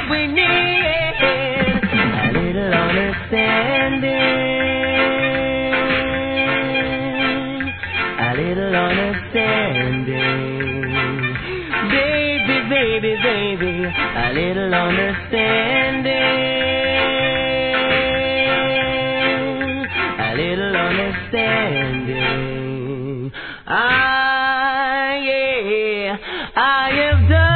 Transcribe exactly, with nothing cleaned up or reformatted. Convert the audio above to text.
we need a little understanding, a little understanding. Baby, baby, baby, a little understanding, a little understanding. Ah, yeah, I have done